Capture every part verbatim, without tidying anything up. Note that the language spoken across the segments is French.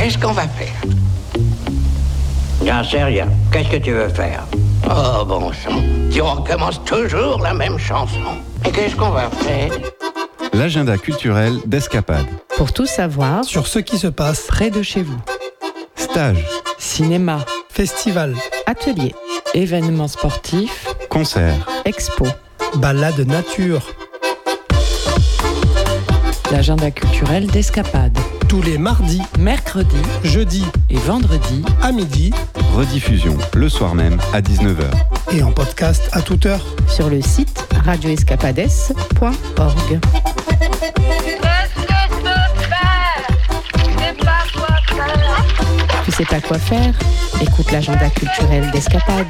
Qu'est-ce qu'on va faire? J'en sais rien. Qu'est-ce que tu veux faire? Oh, bon sang. Tu recommences toujours la même chanson. Et qu'est-ce qu'on va faire? L'agenda culturel d'Escapade. Pour tout savoir sur ce qui se passe près de chez vous. Stage, Cinéma, festival, atelier, événements sportifs, concert, expo, balade nature. L'agenda culturel d'Escapade. Tous les mardis, Mercredis, jeudis et vendredis à midi. rediffusion le soir même à dix-neuf heures. Et en podcast à toute heure. sur le site radio escapades point org. Tu sais pas quoi faire? Écoute l'agenda culturel d'Escapade.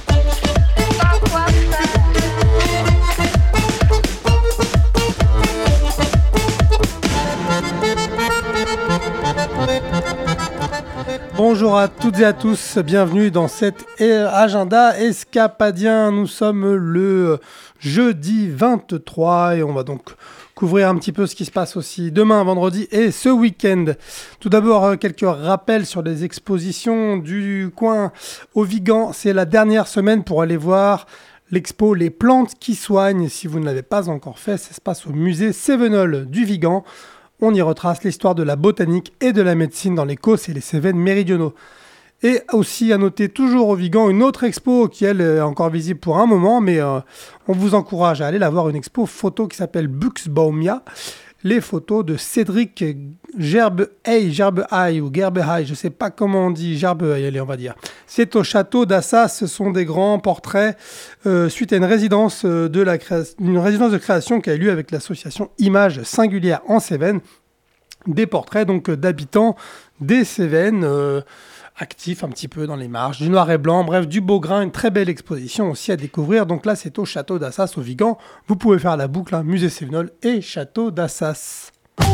Bonjour à toutes et à tous, bienvenue dans cet agenda escapadien. Nous sommes le jeudi vingt-trois et on va donc couvrir un petit peu ce qui se passe aussi demain, vendredi et ce week-end. Tout d'abord, quelques rappels sur les expositions du coin au Vigan. C'est la dernière semaine pour aller voir l'expo Les plantes qui soignent. Si vous ne l'avez pas encore fait, ça se passe au musée Cévenol du Vigan. On y retrace l'histoire de la botanique et de la médecine dans les Causses et les Cévennes méridionaux. Et aussi à noter toujours au Vigan une autre expo qui elle est encore visible pour un moment, mais euh, on vous encourage à aller la voir, une expo photo qui s'appelle Buxbaumia. Les photos de Cédric Gerbehey, Gerbehey ou Gerbehey, je ne sais pas comment on dit, Gerbehey, allez on va dire. C'est au château d'Assas, ce sont des grands portraits euh, suite à une résidence, de la créa- une résidence de création qui a eu lieu avec l'association Images Singulières en Cévennes. Des portraits donc d'habitants des Cévennes, euh, actifs un petit peu dans les marges, du noir et blanc, bref, du beau grain, une très belle exposition aussi à découvrir. Donc là, c'est au château d'Assas, au Vigan. Vous pouvez faire la boucle, hein, musée Cévenol et château d'Assas.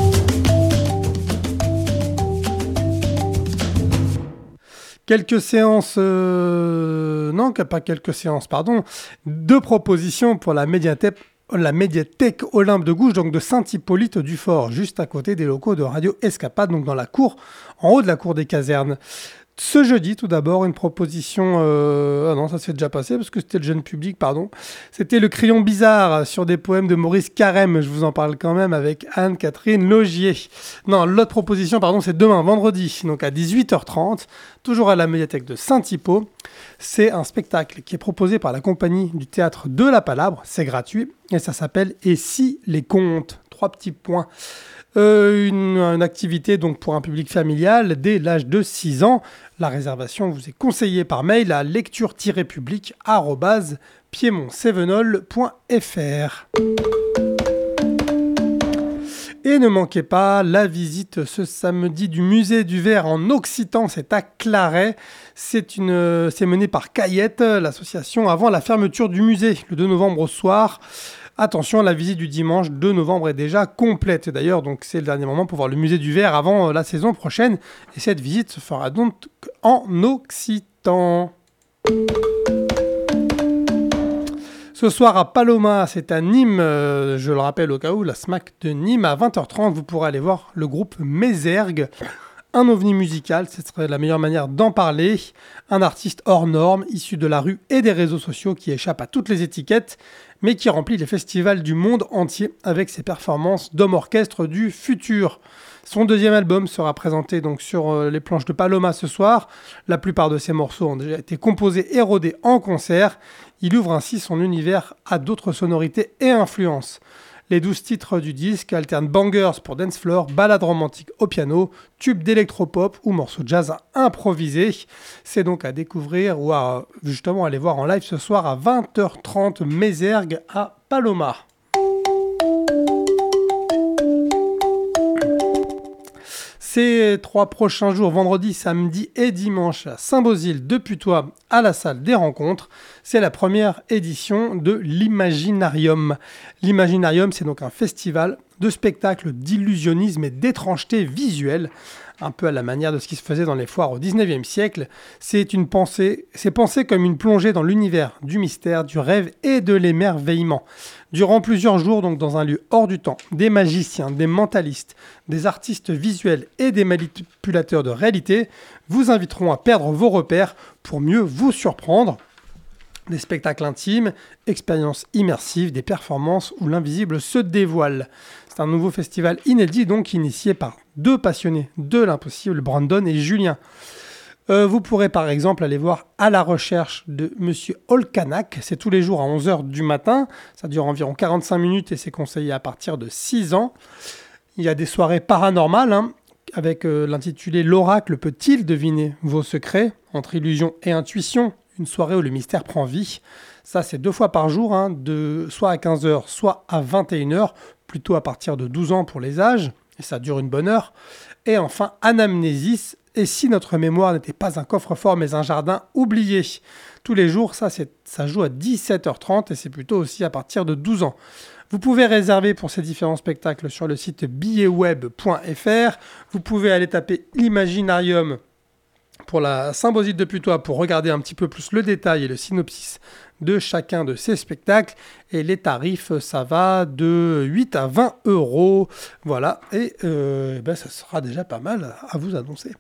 Quelques séances, euh, non, pas quelques séances, pardon, deux propositions pour la médiathèque, la médiathèque Olympe de Gouges, donc de Saint-Hippolyte-du-Fort, juste à côté des locaux de Radio Escapade, donc dans la cour, en haut de la cour des casernes. Ce jeudi, tout d'abord, une proposition... Euh... Ah non, ça s'est déjà passé, parce que c'était le jeune public, pardon. C'était le crayon bizarre sur des poèmes de Maurice Carême. Je vous en parle quand même avec Anne-Catherine Logier. Non, l'autre proposition, pardon, c'est demain, vendredi, donc à dix-huit heures trente, toujours à la médiathèque de Saint-Hippo. C'est un spectacle qui est proposé par la compagnie du théâtre de la Palabre. C'est gratuit, et ça s'appelle « Et si les contes ?» Trois petits points. Euh, une, une activité donc pour un public familial dès l'âge de six ans. La réservation vous est conseillée par mail à lecture-public arobase piedmontcévenol point f r. Et ne manquez pas la visite ce samedi du musée du verre en Occitan, c'est à Claret. C'est, une, c'est mené par Caillette, l'association, avant la fermeture du musée, le deux novembre au soir. Attention, la visite du dimanche deux novembre est déjà complète. D'ailleurs, donc c'est le dernier moment pour voir le musée du verre avant la saison prochaine. Et cette visite se fera donc en Occitan. Ce soir à Paloma, c'est à Nîmes, euh, je le rappelle au cas où, la SMAC de Nîmes, à vingt heures trente, vous pourrez aller voir le groupe Mézergue. Un ovni musical, ce serait la meilleure manière d'en parler. Un artiste hors norme, issu de la rue et des réseaux sociaux, qui échappe à toutes les étiquettes, mais qui remplit les festivals du monde entier avec ses performances d'homme orchestre du futur. Son deuxième album sera présenté donc sur les planches de Paloma ce soir. La plupart de ses morceaux ont déjà été composés et rodés en concert. Il ouvre ainsi son univers à d'autres sonorités et influences. Les douze titres du disque alternent bangers pour dance floor, ballades romantiques au piano, tubes d'électropop ou morceaux de jazz improvisés. C'est donc à découvrir ou à justement aller voir en live ce soir à vingt heures trente, Mézergue à Paloma. Ces trois prochains jours, vendredi, samedi et dimanche, à Saint-Bosile de Putois, à la salle des rencontres, c'est la première édition de l'Imaginarium. L'Imaginarium, c'est donc un festival de spectacles d'illusionnisme et d'étrangeté visuelle, un peu à la manière de ce qui se faisait dans les foires au dix-neuvième siècle. C'est une pensée, c'est pensé comme une plongée dans l'univers du mystère, du rêve et de l'émerveillement. Durant plusieurs jours, donc dans un lieu hors du temps, des magiciens, des mentalistes, des artistes visuels et des manipulateurs de réalité vous inviteront à perdre vos repères pour mieux vous surprendre. Des spectacles intimes, expériences immersives, des performances où l'invisible se dévoile. C'est un nouveau festival inédit donc initié par deux passionnés de l'impossible, Brandon et Julien. Euh, vous pourrez par exemple aller voir À la recherche de Monsieur Olkanak. C'est tous les jours à onze heures du matin. Ça dure environ quarante-cinq minutes et c'est conseillé à partir de six ans. Il y a des soirées paranormales hein, avec euh, l'intitulé L'oracle peut-il deviner vos secrets entre illusion et intuition. Une soirée où le mystère prend vie. Ça, c'est deux fois par jour, hein, de, soit à quinze heures, soit à vingt et une heures, plutôt à partir de douze ans pour les âges, et ça dure une bonne heure. Et enfin, Anamnésis, et si notre mémoire n'était pas un coffre-fort, mais un jardin oublié. Tous les jours, ça, c'est, ça joue à dix-sept heures trente, et c'est plutôt aussi à partir de douze ans. Vous pouvez réserver pour ces différents spectacles sur le site billet web point f r. Vous pouvez aller taper l'Imaginarium pour la Symposite de Putois pour regarder un petit peu plus le détail et le synopsis de chacun de ces spectacles. Et les tarifs, ça va de huit à vingt euros. Voilà, et euh, ben, ça sera déjà pas mal à vous annoncer.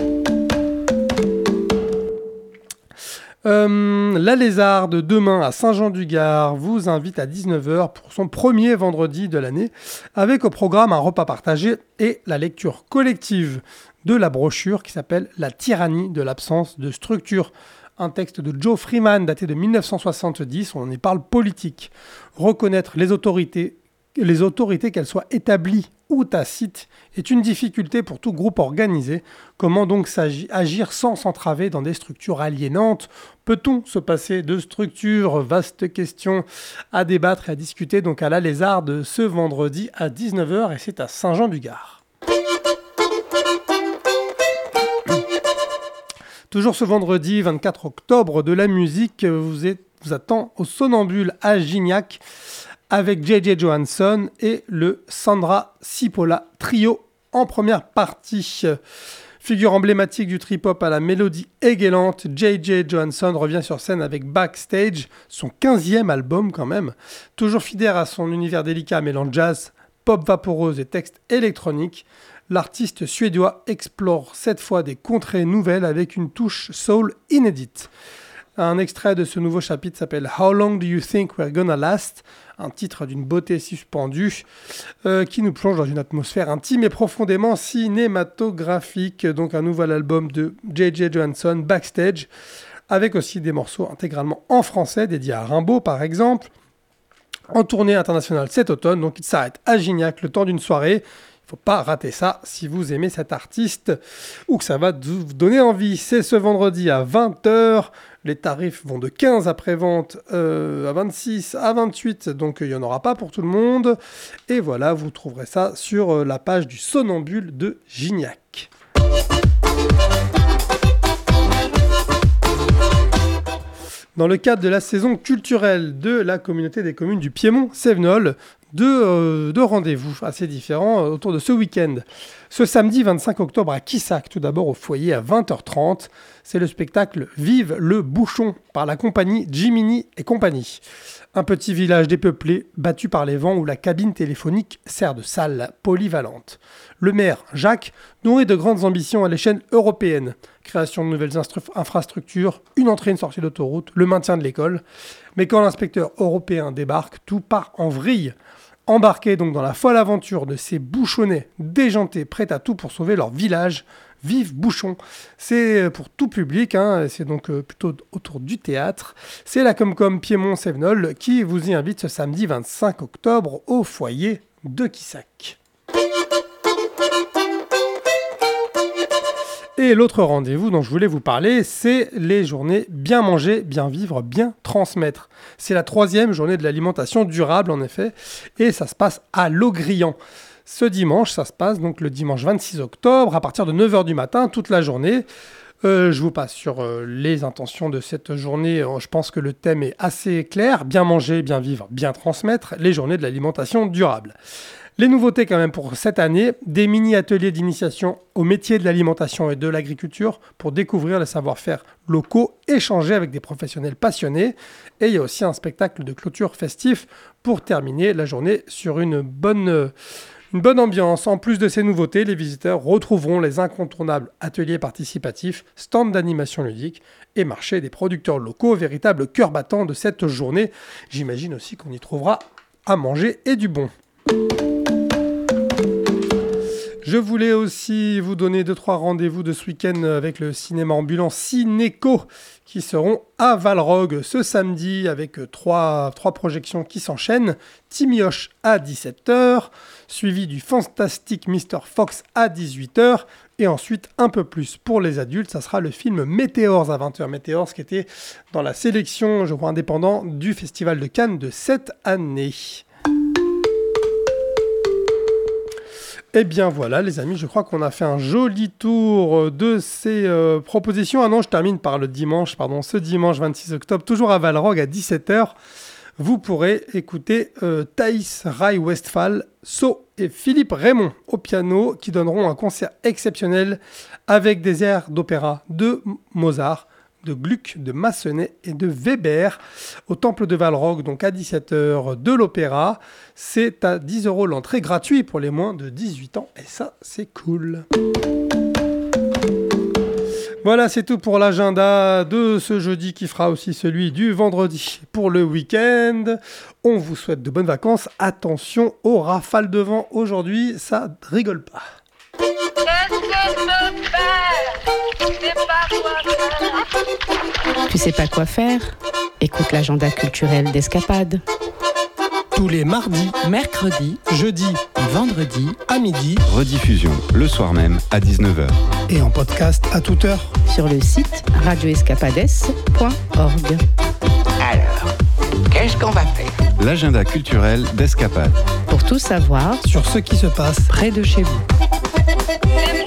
Euh, la Lézarde, demain à Saint-Jean-du-Gard, vous invite à dix-neuf heures pour son premier vendredi de l'année, avec au programme un repas partagé et la lecture collective de la brochure qui s'appelle « La tyrannie de l'absence de structure ». Un texte de Joe Freeman daté de mille neuf cent soixante-dix, on y parle politique. Reconnaître les autorités, les autorités qu'elles soient établies ou tacites, est une difficulté pour tout groupe organisé. Comment donc agir sans s'entraver dans des structures aliénantes ? Peut-on se passer de structures ? Vaste question à débattre et à discuter donc à la Lézarde ce vendredi à dix-neuf heures et c'est à Saint-Jean-du-Gard. Toujours ce vendredi vingt-quatre octobre, de la musique vous, est, vous attend au Somnambule à Gignac avec J J Johansson et le Sandra Cipolla Trio en première partie. Figure emblématique du trip-hop à la mélodie égayante, J J Johansson revient sur scène avec Backstage, son quinzième album quand même. Toujours fidèle à son univers délicat mêlant jazz, pop vaporeuse et texte électronique, l'artiste suédois explore cette fois des contrées nouvelles avec une touche soul inédite. Un extrait de ce nouveau chapitre s'appelle « How long do you think we're gonna last ?» un titre d'une beauté suspendue euh, qui nous plonge dans une atmosphère intime et profondément cinématographique. Donc un nouvel album de J J Johansson, Backstage, avec aussi des morceaux intégralement en français dédiés à Rimbaud par exemple. En tournée internationale cet automne, donc il s'arrête à Gignac le temps d'une soirée. Il ne faut pas rater ça si vous aimez cet artiste ou que ça va vous donner envie. C'est ce vendredi à vingt heures. Les tarifs vont de quinze après-vente euh, à vingt-six, à vingt-huit, donc il n'y en aura pas pour tout le monde. Et voilà, vous trouverez ça sur euh, la page du Somnambule de Gignac. Dans le cadre de la saison culturelle de la communauté des communes du Piémont-Cévenol, deux, euh, deux rendez-vous assez différents euh, autour de ce week-end. Ce samedi vingt-cinq octobre à Quissac, tout d'abord au foyer à vingt heures trente, c'est le spectacle Vive le Bouchon par la compagnie Jiminy et compagnie. Un petit village dépeuplé, battu par les vents où la cabine téléphonique sert de salle polyvalente. Le maire, Jacques, nourrit de grandes ambitions à l'échelle européenne. Création de nouvelles instru- infrastructures, une entrée et une sortie d'autoroute, le maintien de l'école. Mais quand l'inspecteur européen débarque, tout part en vrille. Embarqués donc dans la folle aventure de ces bouchonnets déjantés, prêts à tout pour sauver leur village, Vive Bouchon. C'est pour tout public, hein, c'est donc plutôt autour du théâtre. C'est la Comcom Piémont-Cévenol qui vous y invite ce samedi vingt-cinq octobre au foyer de Quissac. Et l'autre rendez-vous dont je voulais vous parler, c'est les journées Bien manger, bien vivre, bien transmettre. C'est la troisième journée de l'alimentation durable en effet, et ça se passe à Laugrillon. Ce dimanche, ça se passe donc le dimanche vingt-six octobre, à partir de neuf heures du matin, toute la journée. Euh, je vous passe sur euh, les intentions de cette journée. Je pense que le thème est assez clair. Bien manger, bien vivre, bien transmettre. Les journées de l'alimentation durable. Les nouveautés quand même pour cette année, des mini-ateliers d'initiation au métier de l'alimentation et de l'agriculture pour découvrir les savoir-faire locaux, échanger avec des professionnels passionnés. Et il y a aussi un spectacle de clôture festif pour terminer la journée sur une bonne, une bonne ambiance. En plus de ces nouveautés, les visiteurs retrouveront les incontournables ateliers participatifs, stands d'animation ludique et marché des producteurs locaux, véritable cœur battant de cette journée. J'imagine aussi qu'on y trouvera à manger et du bon. Je voulais aussi vous donner deux trois rendez-vous de ce week-end avec le cinéma ambulant Cinéco qui seront à Valrogue ce samedi avec trois, trois projections qui s'enchaînent. Timioche à dix-sept heures, suivi du Fantastic mister Fox à dix-huit heures et ensuite un peu plus pour les adultes, ça sera le film Météores à vingt heures. Météores qui était dans la sélection, je crois, indépendant du Festival de Cannes de cette année. Eh bien voilà les amis, je crois qu'on a fait un joli tour de ces euh, propositions. Ah non, je termine par le dimanche, pardon, ce dimanche vingt-six octobre, toujours à Valrogue à dix-sept heures. Vous pourrez écouter euh, Thaïs Rai-Westphal, So et Philippe Raymond au piano qui donneront un concert exceptionnel avec des airs d'opéra de Mozart, de Gluck, de Massenet et de Weber au Temple de Valrogue, donc à dix-sept heures de l'opéra. C'est à dix euros l'entrée, gratuit pour les moins de dix-huit ans et ça c'est cool. Voilà, c'est tout pour l'agenda de ce jeudi qui fera aussi celui du vendredi pour le week-end. On vous souhaite de bonnes vacances. Attention aux rafales de vent aujourd'hui, ça rigole pas. Tu sais pas quoi faire ? Écoute l'agenda culturel d'Escapade. Tous les mardis, mercredis, jeudis et vendredis à midi. Rediffusion le soir même à dix-neuf heures. Et en podcast à toute heure. Sur le site radio escapades point org. Alors, qu'est-ce qu'on va faire? L'agenda culturel d'Escapade. Pour tout savoir Sur ce qui se passe près de chez vous.